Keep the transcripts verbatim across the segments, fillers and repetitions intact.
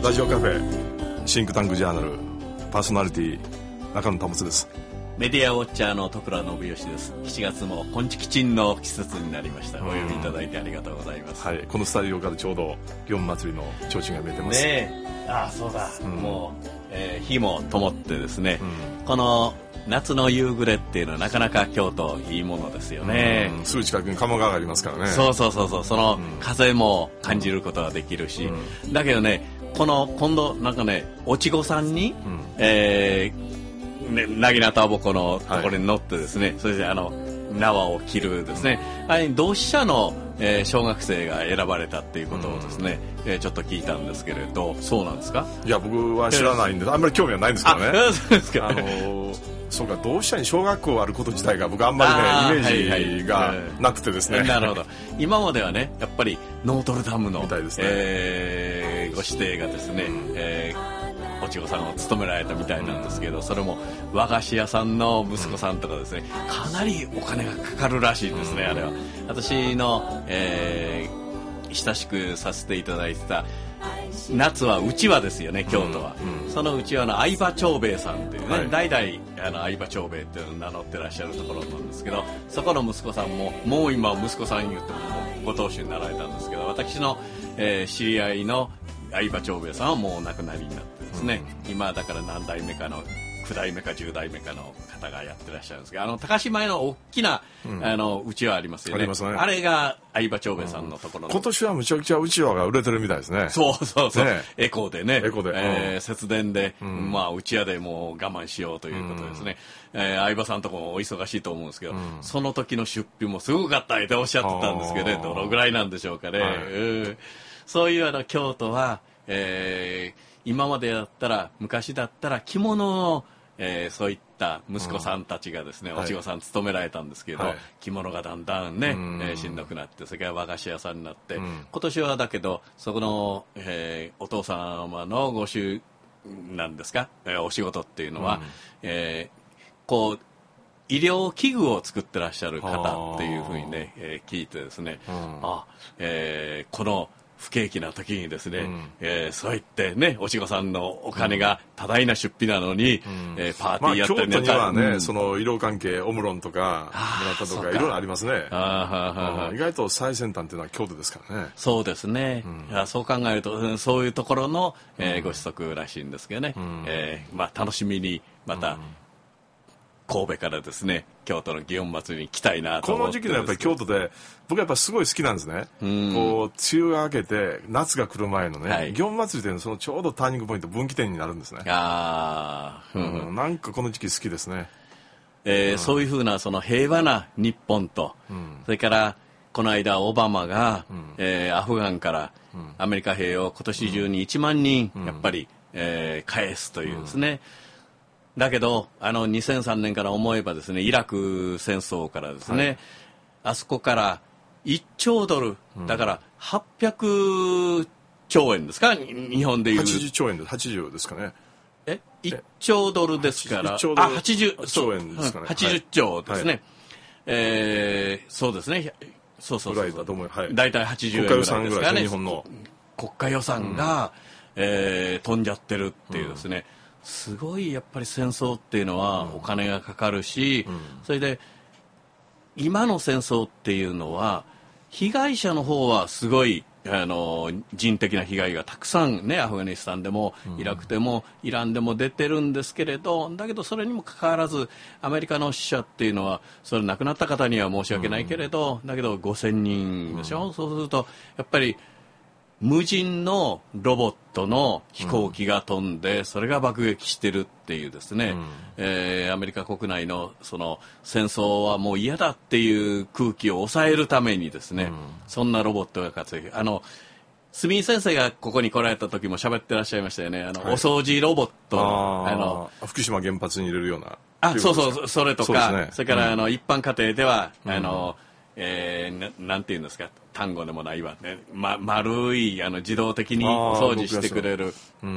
ラジオカフェシンクタンクジャーナルパーソナリティ中野保です。 メディアウォッチャーの徳良信義です。しちがつもこんちきちんの季節になりました。お呼びいただいてありがとうございます。 はい、このスタジオからちょうど祇園祭りの提灯が見えてますね。え、ああそうだ、うん、もう、えー、火も灯ってですね、うん、この夏の夕暮れっていうのはなかなか京都いいものですよね。 うん、すぐ近くに鴨川がありますからね。 そうそうそうそう、その風も感じることができるし、うん、だけどね、この今度なんかね、おちごさんに、うん、えーね、なぎなたぼこのところに乗ってですね、はい、それであの縄を切るですね、うん、あれに同志社の、えー、小学生が選ばれたっていうことをですね、うん、えー、ちょっと聞いたんですけれど、そうなんですか？ いや僕は知らないんで、あんまり興味はないんですけどね。 あ、そうですか。 あのー、そうか、同志社に小学校あること自体が僕あんまりねイメージがなくてですね、 はいはい、なるほど。今まではね、やっぱりノートルダムのみたいですね、 えー、ご指定がですね、うん、えーおちごさんを務められたみたいなんですけど、それも和菓子屋さんの息子さんとかですね、かなりお金がかかるらしいですね、あれは。私の、えー、親しくさせていただいてた夏はうちわですよね、京都は、うんうん、そのうちわの相葉長兵衛さんっていうね、はい、代々あの相葉長兵衛っていうのを名乗ってらっしゃるところなんですけど、そこの息子さんももう今息子さん言ってもご当主になられたんですけど、私の、えー、知り合いの相葉長兵衛さんはもうお亡くなりになってですね、うん、今だから何代目かのきゅう代目かじゅう代目かの方がやってらっしゃるんですけど、あの高島屋の大きな、うん、あのうちわありますよね。ありますね。あれが相葉長兵衛さんのところの、うん、 今年はむちゃくちゃうちわが売れてるみたいですね。 そうそうそう、ね、エコでね、 エコで、 えー、節電で、うん、まあうちわでもう我慢しようということですね、うん、えー、相葉さんとこもお忙しいと思うんですけど、うん、その時の出費もすごかったっておっしゃってたんですけどね、どのぐらいなんでしょうかね、はい、うん、そういうあの京都は、えー、今までだったら昔だったら着物を、えー、そういった息子さんたちがですね、うん、おちごさん務められたんですけど、はい、着物がだんだんね、うんえー、しんどくなって、それから和菓子屋さんになって、うん、今年はだけどそこの、えー、お父様のご主なんですか、えー、お仕事っていうのは、うんえー、こう医療器具を作ってらっしゃる方っていうふうにね、えー、聞いてですね、うんあえー、この不景気な時にですね、うんえー、そう言ってね、おちごさんのお金が多大な出費なのに、うんえー、パーティーやったりね、 まあ、京都にはね、うん、その医療関係オムロンとか村田とかいろいろありますね。あはは意外と最先端っていうのは京都ですからね。 そうですね、うん、いやそう考えるとそういうところの、えー、ご子息らしいんですけどね、うんえーまあ、楽しみにまた、うん神戸からですね京都の祇園祭りに来たいなと思って。 この時期のやっぱり京都で僕やっぱすごい好きなんですね。うんこう梅雨が明けて夏が来る前のね、はい、祇園祭りというのはそのちょうどターニングポイント分岐点になるんですね。あ、うんうん、なんかこの時期好きですね。 えーうん、そういうふうなその平和な日本と、うん、それからこの間オバマが、うんえー、アフガンからアメリカ兵を今年中にいちまんにんやっぱり、うんえー、返すというですね、うんだけどあのにせんさんねんから思えばですねイラク戦争からですね、はい、あそこからいっちょうドル、うん、だからはっぴゃくちょうえんですか日本でいうはちじゅっちょうえんではちじゅうですかね。 えいっちょうドルですからあはちじゅうちょうえんですかね。はちじゅっちょうですね、はいえー、そうですねそうそうそうぐらいだと思う、はい、 だいたいはちじゅうえんぐらいですからね。 国家予算ぐらいですね日本の国家予算が、うんえー、飛んじゃってるっていうですね、うんすごいやっぱり戦争っていうのはお金がかかるし、うん、それで今の戦争っていうのは被害者の方はすごいあの人的な被害がたくさんねアフガニスタンでもイラクでもイランでも出てるんですけれどだけどそれにもかかわらずアメリカの死者っていうのはそれ亡くなった方には申し訳ないけれど、うん、だけどごせんにんでしょ、うん、そうするとやっぱり無人のロボットの飛行機が飛んで、うん、それが爆撃してるっていうですね、うんえー、アメリカ国内のその戦争はもう嫌だっていう空気を抑えるためにですね、うん、そんなロボットが活躍。あの住井先生がここに来られた時も喋ってらっしゃいましたよね。あの、はい、お掃除ロボットのああの福島原発に入れるようなあそうそうそれとか そ,、ね、それから、うん、あの一般家庭では、うん、あのえー、な, なんていうんですか単語でもないわ、ねま、丸いあの自動的にお掃除してくれる あ,、うん、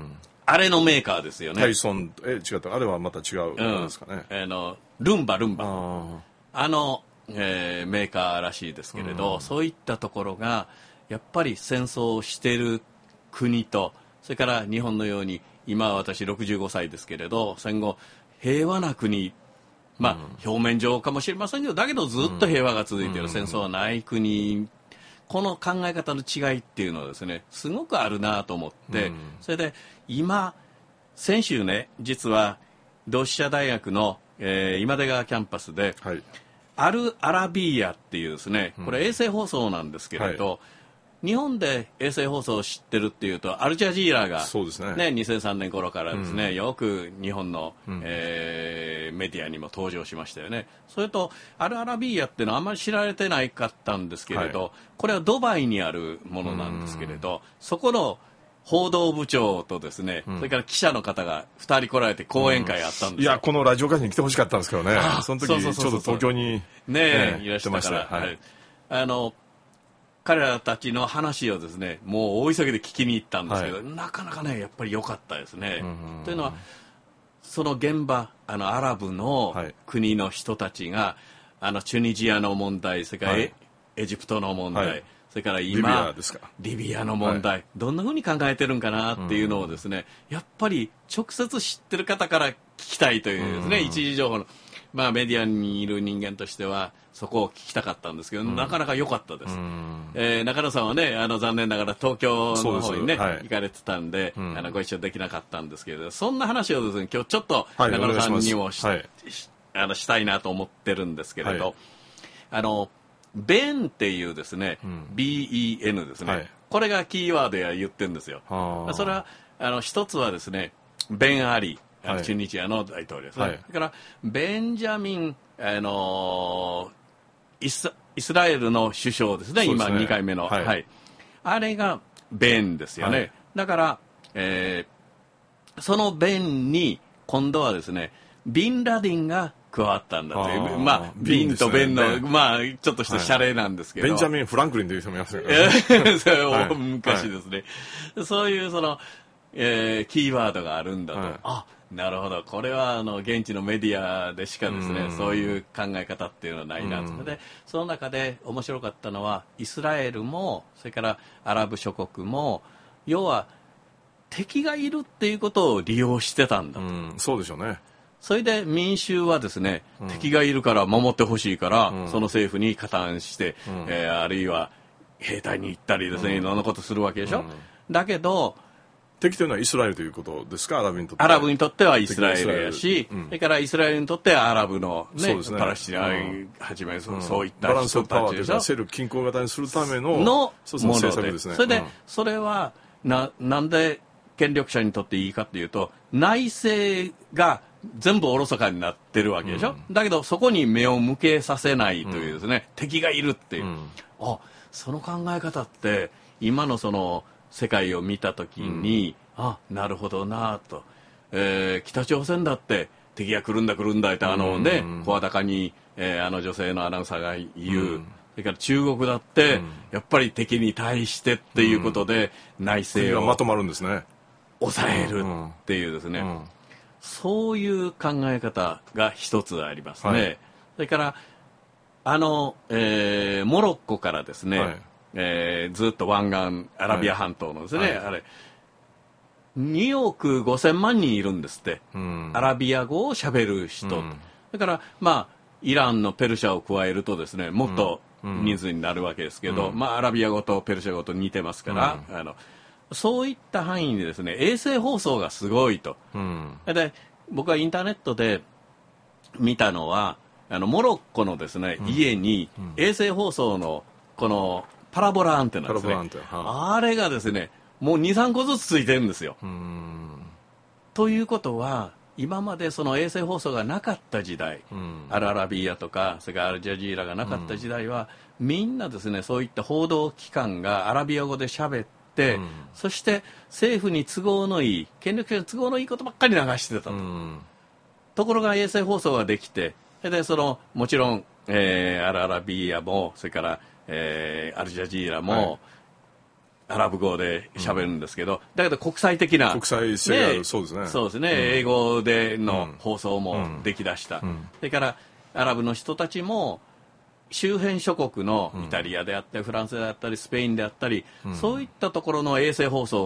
あれのメーカーですよね。 タイソンえ違ったあれはまた違う、うん、ですかね。 あのルンバルンバ あ, あの、えー、メーカーらしいですけれど、うん、そういったところがやっぱり戦争をしている国とそれから日本のように今私ろくじゅうごさいですけれど、戦後平和な国、まあ、うん、表面上かもしれませんけど、だけどずっと平和が続いている、うん、戦争はない国、この考え方の違いっていうのはですね、すごくあるなと思って、うん、それで今先週ね、実は同志社大学の、えー、今出川キャンパスで、はい、アルアラビーヤっていうですね、これ衛星放送なんですけれど、うん、はい、日本で衛星放送を知ってるっていうとアルジャジーラが、そうですね、ね、にせんさんねん頃からですね、うん、よく日本の、うん、えー、メディアにも登場しましたよね。それとアルアラビーヤっていうのはあんまり知られてないかったんですけれど、はい、これはドバイにあるものなんですけれど、そこの報道部長とですね、うん、それから記者の方がふたり来られて講演会あったんですよ、うん、 いやこのラジオ会に来てほしかったんですけどね、その時ちょうど東京にね、ね、いらっしゃったから、はい、あの彼らたちの話をですね、もう大急ぎで聞きに行ったんですけど、はい、なかなかねやっぱり良かったですね。うん、というのはその現場、あのアラブの国の人たちが、はい、あのチュニジアの問題、それから エ,、はい、エジプトの問題、はい、それから今リビアですか、リビアの問題、はい、どんなふうに考えてるんかなっていうのをですね、うん、やっぱり直接知ってる方から聞きたいというですね、うん、一時情報の、まあ、メディアにいる人間としてはそこを聞きたかったんですけど、うん、なかなか良かったです、うん、えー、中野さんはね、あの残念ながら東京の方にね、はい、行かれてたんで、うん、あのご一緒できなかったんですけど、そんな話をですね今日ちょっと中野さんにも し,、はい、あのしたいなと思ってるんですけれど、はい、あのベンっていうですね、うん、ビーイーエヌ ですね、はい、これがキーワードや言ってるんですよ。それはあの一つはですね、ベン・アリ、あのチュニジアの大統領ですね、はい、それからベンジャミン、あのイス、イスラエルの首相ですね、ですね、今にかいめの、はいはい、あれがベンですよね、はい、だから、えー、そのベンに今度はですねビンラディンが加わったんだという、まあビンとベンの、ね、まあちょっとしたシャレなんですけど、 はい、ベンジャミン・フランクリンという人もいますよねはい、昔ですね、はい、そういうその、えー、キーワードがあるんだと、はい、あ、なるほど、これはあの現地のメディアでしかですね、うそういう考え方っていうのはないなと。でその中で面白かったのはイスラエルもそれからアラブ諸国も要は敵がいるっていうことを利用してたんだと。うん、 そうでしょうね。 それで民衆はですね、うん、敵がいるから守ってほしいから、うん、その政府に加担して、うん、えー、あるいは兵隊に行ったりですね、うん、いろんなことするわけでしょ、うん、だけど敵というのはイスラエルということですか、アラブにとっては。 アラブにとってはイスラエルやし、うん、それからイスラエルにとってはアラブの、ねね、パレスチナはじめ、うん、そういった人たちでしょ。 バランスオブパワーというかセル均衡型にするためののそうそう政策ですね。それで、うん、それはななんで権力者にとっていいかというと、内政が全部おろそかになってるわけでしょ、うん、だけどそこに目を向けさせないというですね、うん、敵がいるっていう、うん、あ、その考え方って今のその世界を見た時に、うん、あ、なるほどなと、えー、北朝鮮だって敵が来るんだ来るんだってあのね、声高に、えー、あの女性のアナウンサーが言う、うん、それから中国だって、うん、やっぱり敵に対してっていうことで、うん、内政をまとまるんですね、 抑えるっていうですね、うんうん、そういう考え方が一つありますね、はい、それからあの、えー、モロッコからですね、はい、えー、ずっと湾岸アラビア半島のですね、はい、あれにおくごせんまんにんいるんですって、うん、アラビア語をしゃべる人、うん、だからまあイランのペルシャを加えるとですねもっと人数になるわけですけど、うん、まあアラビア語とペルシャ語と似てますから、うん、あのそういった範囲でですね衛星放送がすごいと、うん、で僕はインターネットで見たのはあのモロッコのですね、うん、家に衛星放送のこのパラボラアンテナですね、はあ、あれがですねもうにさんこずつついてるんですよ。うーんということは今までその衛星放送がなかった時代、うん、アルアラビアとかそれからアルジャジーラがなかった時代は、うん、みんなですねそういった報道機関がアラビア語で喋って、うん、そして政府に都合のいい権力者に都合のいいことばっかり流してたと、うん、ところが衛星放送ができてでそのもちろん、えー、アルアラビアもそれから、えー、アルジャジーラも、はい、アラブ語で喋るんですけど、うん、だけど国際的な国際性がある、そうですね、 そうですね、うん、英語での放送もできだした、うんうん、それからアラブの人たちも周辺諸国のイタリアであったりフランスであったりスペインであったり、うん、そういったところの衛星放送が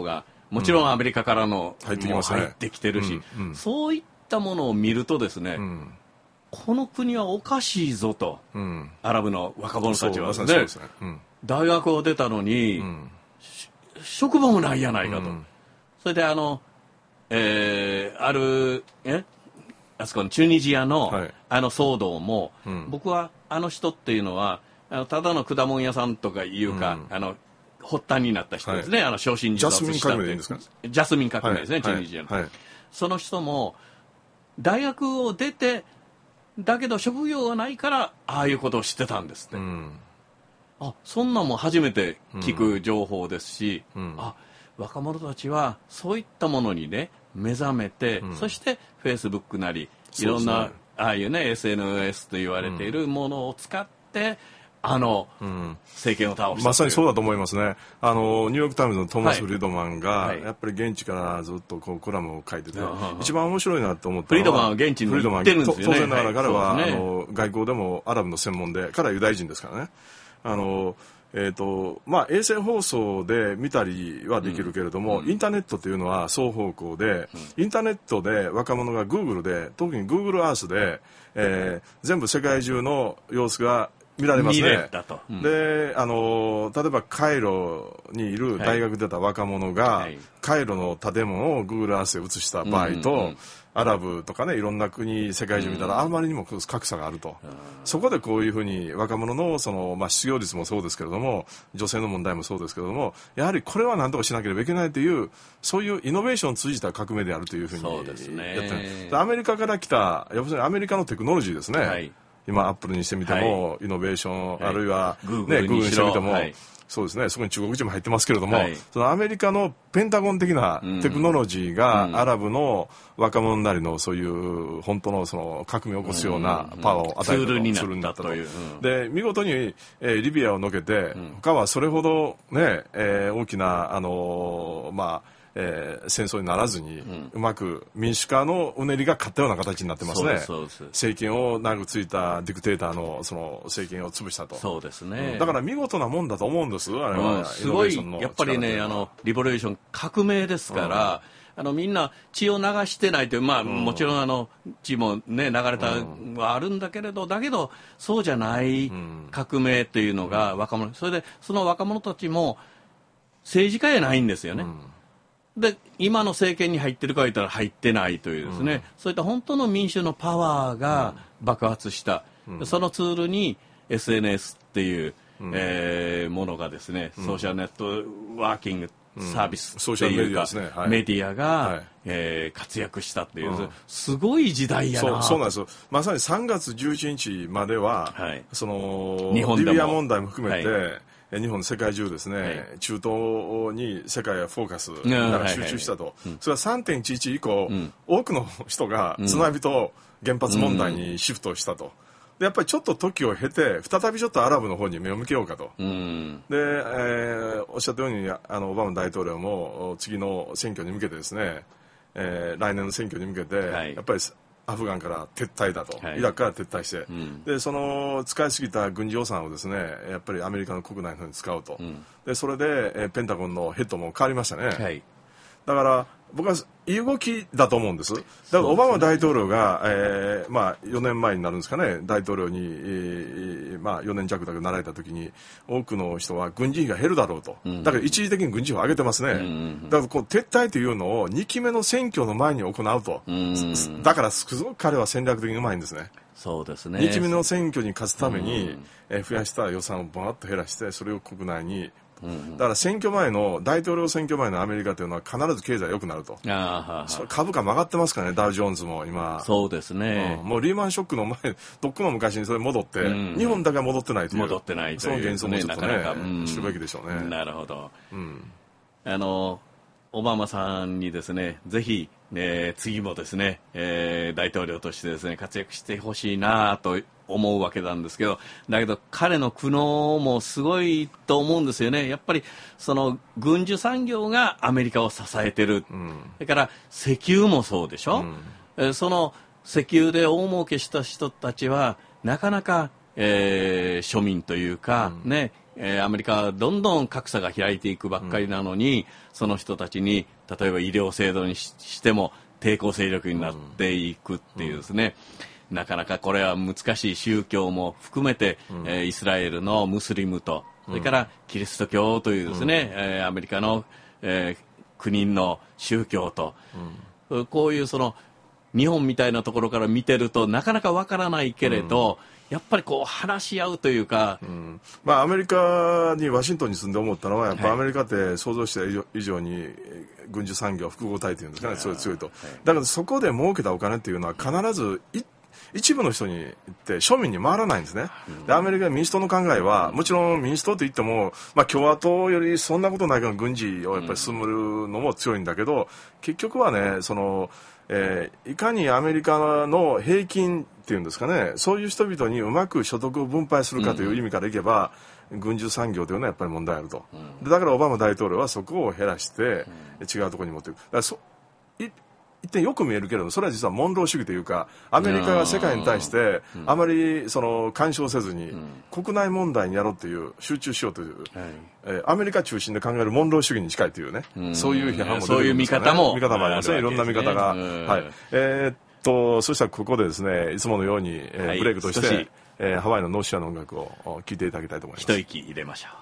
もちろんアメリカからの、 うん、入ってきますね、 入ってきてるし、うんうん、そういったものを見るとですね、うん、この国はおかしいぞと、うん、アラブの若者たちはですね、そうですね、うん、大学を出たのに、うん、職場もないやないかと、うん、それであの、えー、あるえあそこのチュニジアの、はい、あの騒動も、うん、僕はあの人っていうのはあのただの果物屋さんとかいうか、うん、あの発端になった人ですね、はい、あの焼身自殺したジャスミン革命でいいんですか？ ジャスミン革命ですね、はい、チュニジアの、はい、その人も大学を出てだけど職業がないからああいうことを知ってたんですって、うん、あそんなも初めて聞く情報ですし、うん、あ若者たちはそういったものにね目覚めて、うん、そしてフェイスブックなりいろんな、ね、ああいうね エスエヌエス と言われているものを使って、うんあの、うん、政権を倒したまさにそうだと思いますね。あのニューヨークタイムズのトーマス・フリードマンが、はい、やっぱり現地からずっとこうコラムを書いてて、はい、一番面白いなと思ったのはフリードマンは現地に行ってるんですよね。 当然ながら彼は、はい、あの外交でもアラブの専門で彼はユダヤ人ですからね。あのえーとまあ、衛星放送で見たりはできるけれども、うん、インターネットというのは双方向で、うん、インターネットで若者が Google で特に Google Earth で、えー、全部世界中の様子が見られますね。うん、であの例えばカイロにいる大学出た若者が、はい、カイロの建物を Google Earth で映した場合と、うんうんうん、アラブとかねいろんな国世界中見たらあまりにも格差があると、うん、そこでこういうふうに若者のその、まあ、失業率もそうですけれども女性の問題もそうですけれどもやはりこれは何とかしなければいけないというそういうイノベーションを通じた革命であるというふうにやってる、ね、アメリカから来た要するにアメリカのテクノロジーですね、はい今アップルにしてみても、はい、イノベーション、はい、あるいは、ね、グーグルにしてみても、はい、そうですねそこに中国人も入ってますけれども、はい、そのアメリカのペンタゴン的なテクノロジーが、うん、アラブの若者なりのそういう本当のその革命を起こすようなパワーを与える、うん、ツールになったという、うん、で見事に、えー、リビアを除けて、うん、他はそれほどね、えー、大きなあのー、まあえー、戦争にならずに、うん、うまく民主化のうねりが勝ったような形になってますね。そうです、そうです。政権を長くついたディクテーターのその政権を潰したと。 そうですね。 うん、だから見事なもんだと思うんです。あれは、 うん、すごいやっぱりねあのリボリューション革命ですから。うんあのみんな血を流してないという、まあうん、もちろんあの血も、ね、流れたはあるんだけれど、だけどそうじゃない革命というのが若者、それでその若者たちも政治家じゃないんですよね。うんで今の政権に入ってるか言ったら入ってないというですね、うん、そういった本当の民主のパワーが爆発した、うん、そのツールに エスエヌエス っていう、うんえー、ものがですね、うん、ソーシャルネットワーキングサービスっていうか、うんねはい、メディアが、はいえー、活躍したっていう、うん、すごい時代やなそう、そうなんですよ。まさにさんがつじゅういちにちまでは、はい、その日本でもリビア問題も含めて、はい日本世界中ですね、はい、中東に世界はフォーカスが集中したと、はいはいはい、それは さんてんいちいち 以降、うん、多くの人が津波と原発問題にシフトしたと、でやっぱりちょっと時を経て再びちょっとアラブの方に目を向けようかと、うん、で、えー、おっしゃったようにあのオバマ大統領も次の選挙に向けてですね、えー、来年の選挙に向けて、はい、やっぱりアフガンから撤退だと、はい、イラクから撤退して、うん、でその使いすぎた軍事予算をですねやっぱりアメリカの国内の方に使うと、うん、でそれで、えー、ペンタゴンのヘッドも変わりましたね、はい、だから僕はいい動きだと思うんです。だからオバマ大統領が、えーまあ、よねんまえになるんですかね大統領に、えーまあ、よねん弱だけなられた時に多くの人は軍事費が減るだろうと、うん、だから一時的に軍事費を上げてますね、うんうんうん、だからこう撤退というのをにきめの選挙の前に行うと、うんうん、だからすごく彼は戦略的にうまいんですね。 そうですね。 にきめの選挙に勝つために、うんえー、増やした予算をバーッと減らしてそれを国内にだから選挙前の大統領選挙前のアメリカというのは必ず経済良くなると。あははそれ株価も上がってますからねダウジョーンズも今。 そうですね、 うん、もうリーマンショックの前とっくの昔にそれ戻って、うん、日本だけは戻ってないという戻ってないという、 その現象もちょっとねなかなか、うん、知るべきでしょうね。 なるほど、うん、あのオバマさんにですねぜひ、ね、次もですね、えー、大統領としてですね活躍してほしいなと思うわけなんですけど、だけど彼の苦悩もすごいと思うんですよね。やっぱりその軍需産業がアメリカを支えてる、うん、それから石油もそうでしょ、うん、えその石油で大儲けした人たちはなかなかえー、庶民というか、うん、ね、えー、アメリカはどんどん格差が開いていくばっかりなのに、うん、その人たちに例えば医療制度に し, しても抵抗勢力になっていくっていうですね、うん、なかなかこれは難しい宗教も含めて、うん、えー、イスラエルのムスリムとそれからキリスト教というですね、うん、えー、アメリカの、えー、国の宗教と、うん、こういうその日本みたいなところから見てるとなかなかわからないけれど、うん、やっぱりこう話し合うというか、うん、 まあ、アメリカにワシントンに住んで思ったのはやっぱアメリカって想像した以上に軍需産業複合体というんですかね、それ強いと、はい、だからそこで儲けたお金っていうのは必ずい一部の人に言って庶民に回らないんですね。でアメリカ民主党の考えはもちろん民主党と言っても、まあ、共和党よりそんなことないから軍事をやっぱり進むのも強いんだけど、結局はねその、えー、いかにアメリカの平均っていうんですかね、そういう人々にうまく所得を分配するかという意味からいけば、うん、軍需産業というのはやっぱり問題あると、うん、でだからオバマ大統領はそこを減らして、うん、違うところに持っていく。だからそい一点よく見えるけれどそれは実はモンロー主義というかアメリカが世界に対してあまりその干渉せずに国内問題にやろうという集中しようという、えー、アメリカ中心で考えるモンロー主義に近いというね、そういう批判も出てるんですかね。 そういう見方も見方もありますね。いろんな見方が、はい、えー、っとそしたらここでですねいつものように、えーはい、ブレイクとして、えー、ハワイのノーシアの音楽を聴いていただきたいと思います。 一息入れましょう。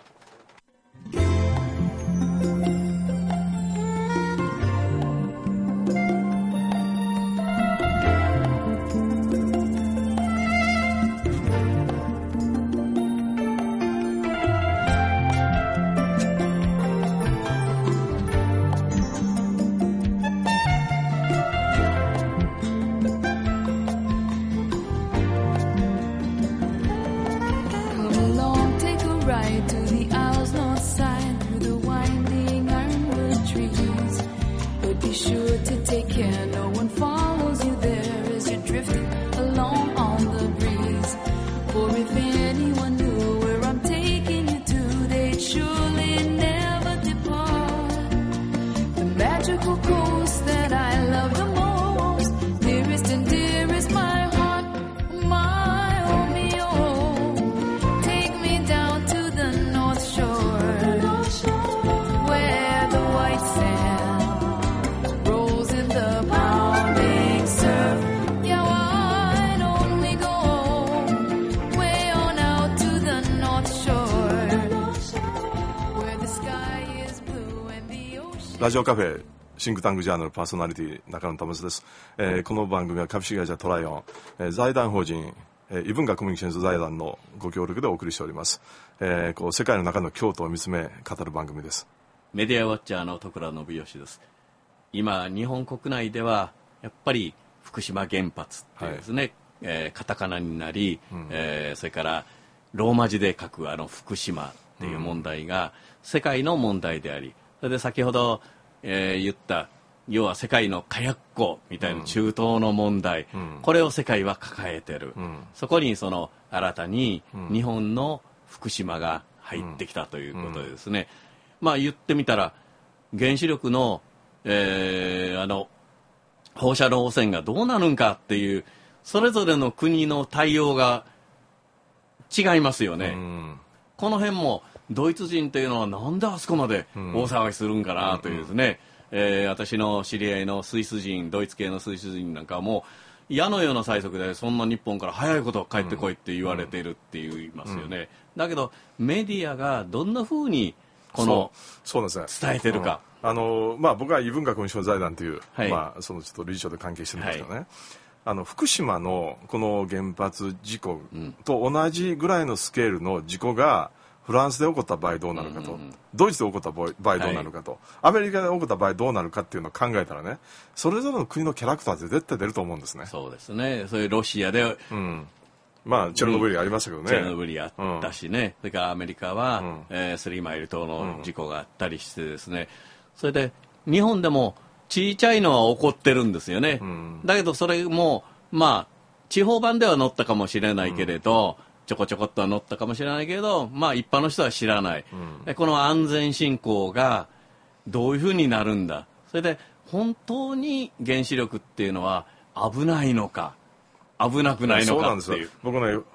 ラジオカフェシンクタンクジャーナルパーソナリティ中野保です、えー、この番組は株式会社トライオン、えー、財団法人、えー、異文化コミュニケーション財団のご協力でお送りしております、えー、こう世界の中の京都を見つめ語る番組です。 メディアウォッチャーの徳良信義です。今日本国内ではやっぱり福島原発っていうですね、はい、えー、カタカナになり、うん、えー、それからローマ字で書くあの福島っていう問題が世界の問題であり、それで先ほど、えー、言った要は世界の火薬庫みたいな中東の問題、うん、これを世界は抱えてる、うん、そこにその新たに日本の福島が入ってきたということでですね、うん、まあ言ってみたら原子力の、えー、あの放射能汚染がどうなるんかっていうそれぞれの国の対応が違いますよね、うん、この辺もドイツ人というのはなんであそこまで大騒ぎするんかなというですね、うんうん、えー、私の知り合いのスイス人、ドイツ系のスイス人なんかはもう矢のような催促でそんな日本から早いこと帰ってこいって言われているって言いますよね、うんうん、だけどメディアがどんな風にこのそうなんですね、 伝えてるか、 うん、あのまあ、僕は異文化コミュニケーション財団という、はい、まあ、そのちょっと理事長で関係してるんですけどね、はい、あの福島のこの原発事故と同じぐらいのスケールの事故がフランスで起こった場合どうなるかと、うんうんうん、ドイツで起こった場合どうなるかと、はい、アメリカで起こった場合どうなるかっていうのを考えたらね、それぞれの国のキャラクターって絶対出ると思うんですね。 そうですね。そういうロシアで、うん、 まあチェルノブイリありましたけどね、 チェルノブイリあったしね、うん、それからアメリカは、うん、えー、スリーマイル島の事故があったりしてですね、それで日本でもちいちゃいのは起こってるんですよね、うん、だけどそれもまあ地方版では載ったかもしれないけれど、うん、ちょこちょこっとは載ったかもしれないけど、まあ一般の人は知らない、うん、この安全進行がどういうふうになるんだ、それで本当に原子力っていうのは危ないのか危なくないのかっていう。 僕ね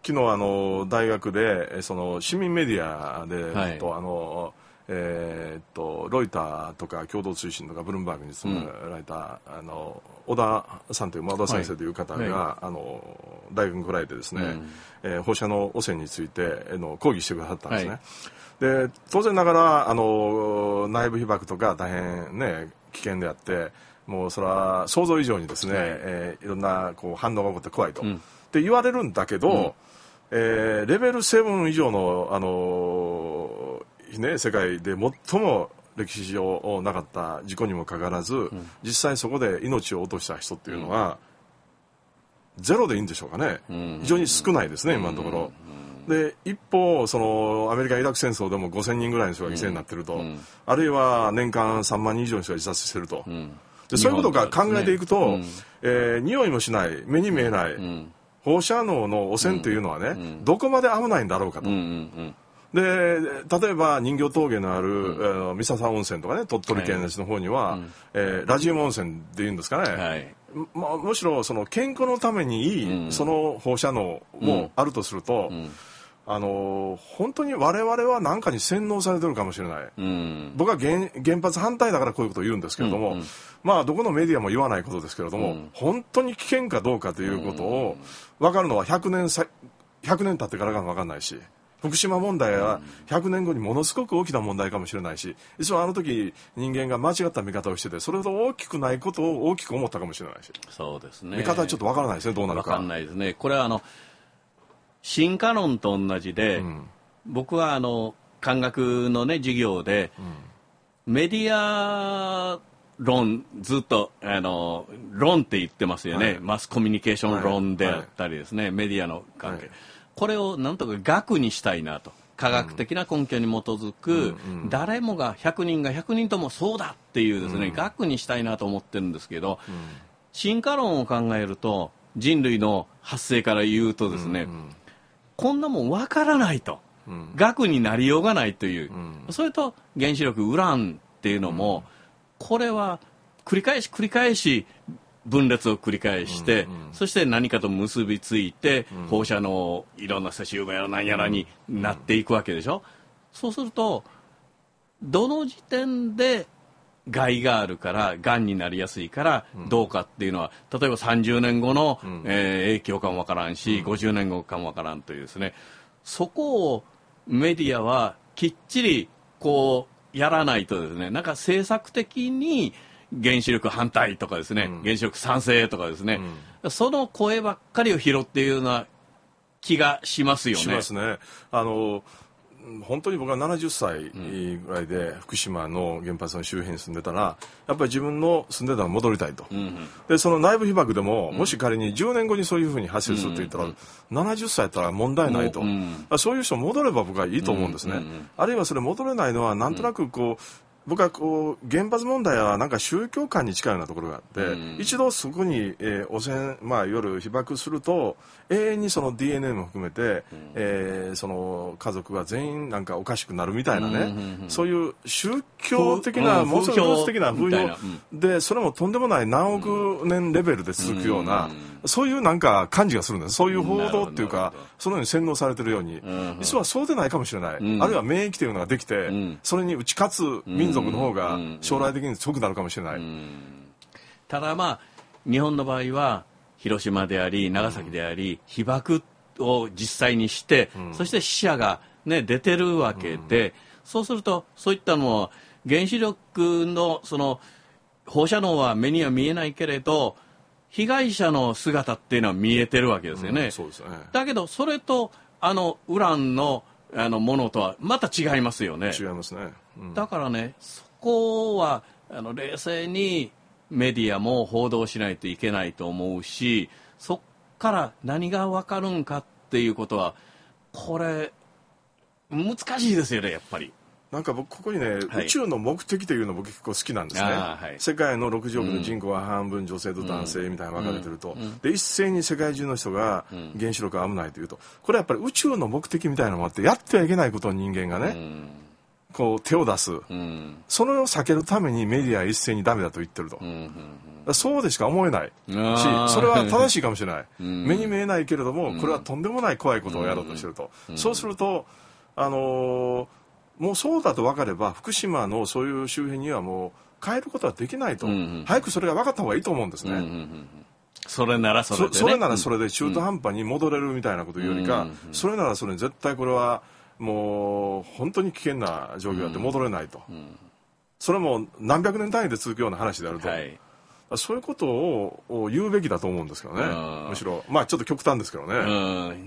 昨日あの大学でその市民メディアで、はい、とあのえー、っとロイターとか共同通信とかブルームバーグに勤められた、うん、あの小田さんという小田先生という方が、はいはい、あの大学に来られてですね、うんえー、放射能汚染についての講義してくださったんですね。はい、で当然ながらあの内部被曝とか大変ね危険であってもうそれは想像以上にですね、はいえー、いろんなこう反応が起こって怖いと、うん、って言われるんだけど、うんえー、レベルセブン以上の、あのーね、世界で最も歴史上なかった事故にもかかわらず、うん、実際そこで命を落とした人っていうのは、うん、ゼロでいいんでしょうかね、うん、非常に少ないですね、今のところ。で一方そのアメリカ・イラク戦争でもごせんにんぐらいの人が犠牲になっていると、あるいは年間さんまんにん以上の人が自殺していると、でそういうことから考えていくと、ねえー、匂いもしない目に見えない、放射能の汚染というのはね、うん、どこまで危ないんだろうかと、うんうんうんで例えば人形峠のある、うん、三笹温泉とかね鳥取県の方には、はいうんえー、ラジウム温泉っていうんですかね、はいまあ、むしろその健康のためにいい、うん、その放射能もあるとすると、うんあの本当に我々は何かに洗脳されてるかもしれない、うん、僕は 原, 原発反対だからこういうことを言うんですけれども、うんうん、まあどこのメディアも言わないことですけれども、うん、本当に危険かどうかということを分かるのはひゃくねんさひゃくねん経ってからが分かんないし福島問題はひゃくねんごにものすごく大きな問題かもしれないし実はあの時人間が間違った見方をしててそれほど大きくないことを大きく思ったかもしれないしそうですね見方はちょっと分からないですねどうなるか分かんないですねこれはあの進化論と同じで、うん、僕はあの漢学のね授業で、うん、メディア論ずっとあの論って言ってますよね、はい、マスコミュニケーション論であったりですね、はい、メディアの関係、はい、これをなんとか学にしたいなと科学的な根拠に基づく、うん、誰もがひゃくにんがひゃくにんともそうだっていうですね、うん、学にしたいなと思ってるんですけど、うん、進化論を考えると人類の発生から言うとですね、うんうんこんなもん分からないと、うん、学になりようがないという、うん、それと原子力ウランっていうのも、うん、これは繰り返し繰り返し分裂を繰り返して、うんうん、そして何かと結びついて、うん、放射能いろんなセシウムやら何やらになっていくわけでしょ、うん、そうするとどの時点で害があるからがんになりやすいからどうかっていうのは、うん、例えばさんじゅうねんごの、うんえー、影響かもわからんし、うん、ごじゅうねんごかもわからんというですねそこをメディアはきっちりこうやらないとですねなんか政策的に原子力反対とかですね、うん、原子力賛成とかですね、うん、その声ばっかりを拾っているような気がしますよね。 しますね。あの本当に僕はななじゅっさいぐらいで福島の原発の周辺に住んでたらやっぱり自分の住んでたのに戻りたいと、うんうん、でその内部被曝でも、うん、もし仮にじゅうねんごにそういうふうに発生すると言ったら、うんうん、ななじゅっさいやったら問題ないと、うん、そういう人戻れば僕はいいと思うんですね、うんうんうん、あるいはそれ戻れないのはなんとなくこう僕はこう原発問題はなんか宗教観に近いようなところがあって、うん、一度そこに、えー、汚染、まあ、いわゆる被爆すると永遠にその ディーエヌエー も含めて、うんえー、その家族が全員なんかおかしくなるみたいなね、うんうんうん、そういう宗教的なものすごい的な風評でそれもとんでもない何億年レベルで続くような、うんうんうん、そういうなんか感じがするんですそういう報道っていうかそのように洗脳されてるように、うんうん、実はそうでないかもしれない、うん、あるいは免疫というのができて、うん、それに打ち勝つ民族の方が将来的に強くなるかもしれない、うんうん、 ただまあ日本の場合は広島であり長崎であり、うん、被爆を実際にして、うん、そして死者が、ね、出てるわけで、うん、そうするとそういったのは原子力のその放射能は目には見えないけれど被害者の姿っていうのは見えてるわけですよね、うん、そうですね。だけどそれとあのウランのあのものとはまた違いますよね。 違いますね、うん、 だからねそこはあの冷静にメディアも報道しないといけないと思うしそっから何が分かるんかっていうことはこれ難しいですよねやっぱり。 なんか僕ここにね、はい、宇宙の目的というの僕結構好きなんですね、はい、世界のろくじゅうおくの人口は半分女性と男性みたいな分かれてると、うんうん、で一斉に世界中の人が原子力は危ないというとこれやっぱり宇宙の目的みたいなのもあってやってはいけないことを人間がね、うんこう手を出す、うん、それを避けるためにメディアは一斉にダメだと言ってると、うんうんうんそうでしか思えないし、それは正しいかもしれない、うん、目に見えないけれどもこれはとんでもない怖いことをやろうとしてると、うん、そうすると、あのー、もうそうだと分かれば福島のそういう周辺にはもう変えることはできないと、うんうん、早くそれが分かった方がいいと思うんですね、うんうんうん、 それならそれで、ね、 そ, それならそれで中途半端に戻れるみたいなことよりか、うんうんうん、それならそれに絶対これはもう本当に危険な状況だって戻れないと、うんうん、それも何百年単位で続くような話であると、はい、そういうことを言うべきだと思うんですけどね、むしろまあちょっと極端ですけどね、うん、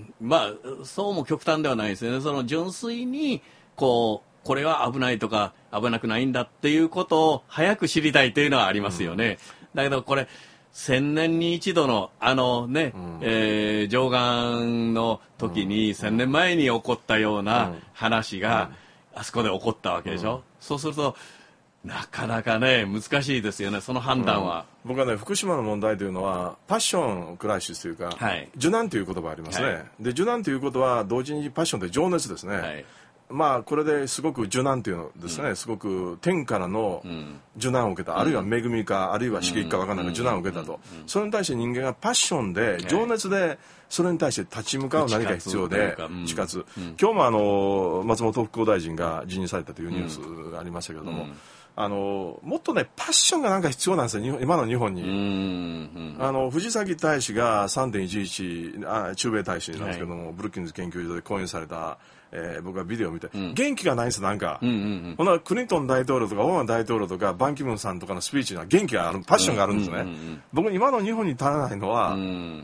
まあそうも極端ではないですよね。その純粋にこうこれは危ないとか危なくないんだっていうことを早く知りたいというのはありますよね、うん、だけどこれ千年に一度のあのね、うん、えー、上岸の時に、うん、千年前に起こったような話が、うん、あそこで起こったわけでしょ、うん、そうするとなかなかね難しいですよね、その判断は、 うん、僕はね福島の問題というのはパッションクライシスというか、はい、受難という言葉ありますね、はい、で受難ということは同時にパッションって情熱ですね、はい、まあこれですごく受難というのですね、うん、すごく天からの受難を受けた、うん、あるいは恵みか、うん、あるいは刺激か分からないが受難を受けたと、うん、それに対して人間がパッションで情熱でそれに対して立ち向かう何か必要で打活、うん、今日もあの松本復興大臣が辞任されたというニュースがありましたけれども、うん、あのもっとねパッションがなんか必要なんですよ今の日本に、うん、あの藤崎大使が さんてんいちいち あ駐米大使なんですけども、はい、ブルッキンズ研究所で講演されたえー、僕はビデオを見て、うん、元気がないんですなんか、うんうんうん、ほなクリントン大統領とかオバマ大統領とかバンキムンさんとかのスピーチには元気があるパッションがあるんですね、うんうんうん、僕今の日本に足らないのは、うん、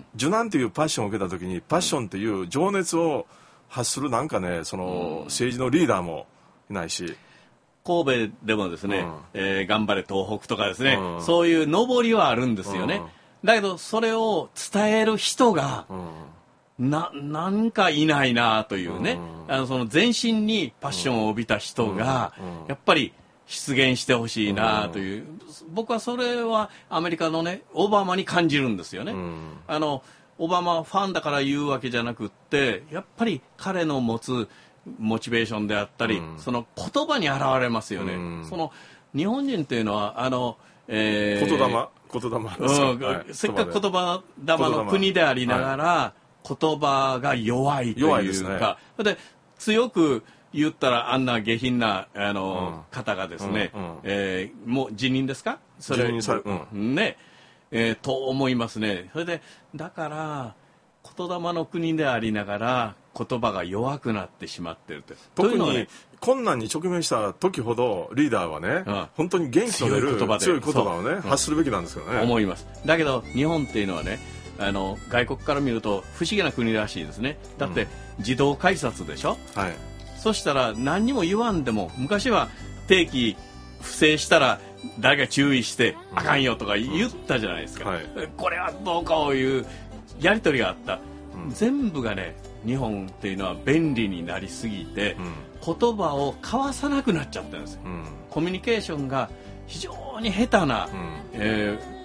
受難というパッションを受けた時にパッションという情熱を発するなんかねその、うん、政治のリーダーもいないし神戸でもですね、うんえー、頑張れ東北とかですね、うん、そういう上りはあるんですよね、うん、だけどそれを伝える人が、うんな, なんかいないなというね、うん、あのその全身にパッションを帯びた人がやっぱり出現してほしいなという、うん、僕はそれはアメリカのねオバマに感じるんですよね、うん、あのオバマファンだから言うわけじゃなくってやっぱり彼の持つモチベーションであったり、うん、その言葉に現れますよね、うん、その日本人というのはあの、えー、 言霊言霊、 うんはい、せっかく言葉霊の国でありながら、はい言葉が弱いというか弱いですね、で強く言ったらあんな下品なあの、うん、方がですね、うんうんえー、もう辞任ですかそれ辞任され、 うん、ね、えー、と思いますね。それでだから言霊の国でありながら言葉が弱くなってしまっていると特に、ね、困難に直面した時ほどリーダーはね、うん、本当に元気の出る強い言葉をね発するべきなんですよね、 思います。だけど日本っていうのはねあの外国から見ると不思議な国らしいですね。だって自動改札でしょ、うんはい、そしたら何にも言わんでも昔は定期不正したら誰が注意してあかんよとか言ったじゃないですか、うんはい、これはどうかをいうやり取りがあった、うん、全部がね日本っていうのは便利になりすぎて、うん、言葉を交わさなくなっちゃったんですよ、うん、コミュニケーションが非常に下手な、うんえー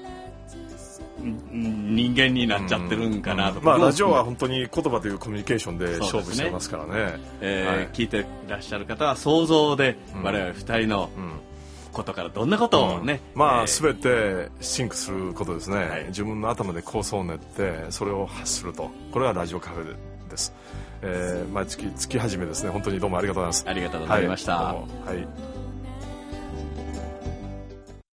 人間になっちゃってるんかなと、うんうんまあ、ラジオは本当に言葉というコミュニケーションで勝負してますからね、 えーはい、聞いていらっしゃる方は想像で我々ふたりのことからどんなことをね、 うん、まあ、えー、全てシンクすることですね、はい、自分の頭で構想を練ってそれを発するとこれはラジオカフェです、えー、毎月月始めですね本当にどうもありがとうございます。 ありがとうございました、 はい、どうもはい